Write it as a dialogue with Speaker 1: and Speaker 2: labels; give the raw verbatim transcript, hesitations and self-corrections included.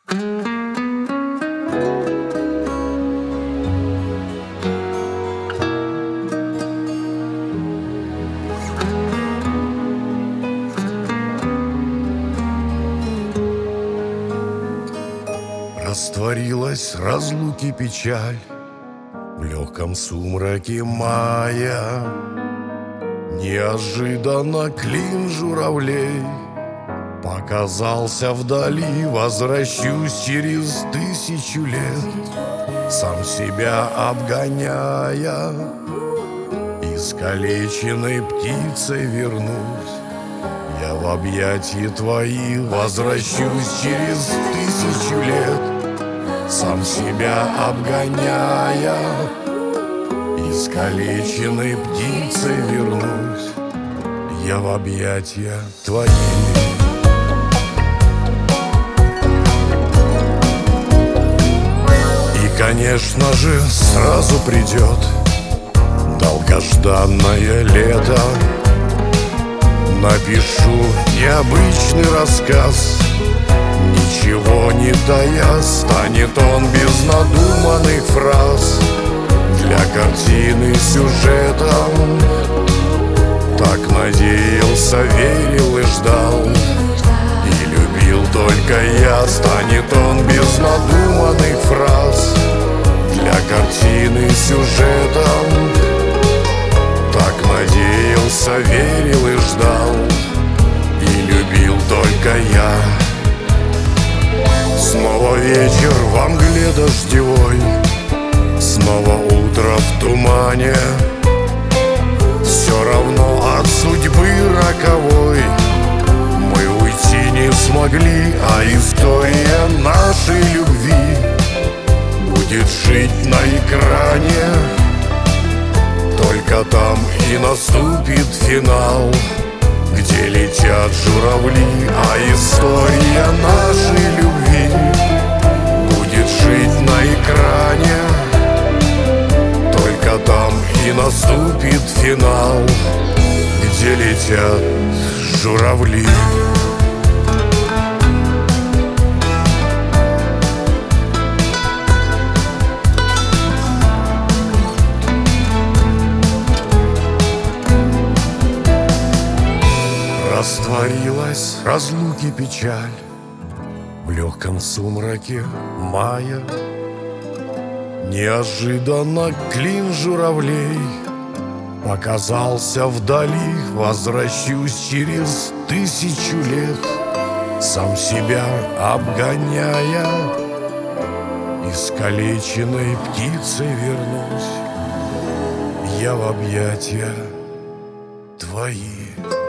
Speaker 1: Растворилась разлуки печаль в легком сумраке мая. Неожиданно клин журавлей показался вдали. Возвращусь через тысячу лет, сам себя обгоняя. Искалеченной птицей вернусь я в объятия твои. Возвращусь через тысячу лет, сам себя обгоняя. Искалеченной птицей вернусь я в объятия твои. И, конечно же, сразу придет долгожданное лето. Напишу необычный рассказ, ничего не тая. Станет он без надуманных фраз, для картины сюжетом. Так надеялся, верил и ждал, и любил только я. Станет он без надуманных фраз, для картины сюжетом. Так надеялся, верил и ждал, и любил только я. Снова вечер во мгле дождевой, снова утро в тумане. Все равно от судьбы роковой мы уйти не смогли, а история нашей любви будет жить на экране. Только там и наступит финал, где летят журавли. А история нашей любви будет жить на экране. Только там и наступит финал, где летят журавли. Растворилась разлуки печаль в легком сумраке мая. Неожиданно клин журавлей показался вдали. Возвращусь через тысячу лет, сам себя обгоняя. Искалеченной птицей вернусь я в объятия твои.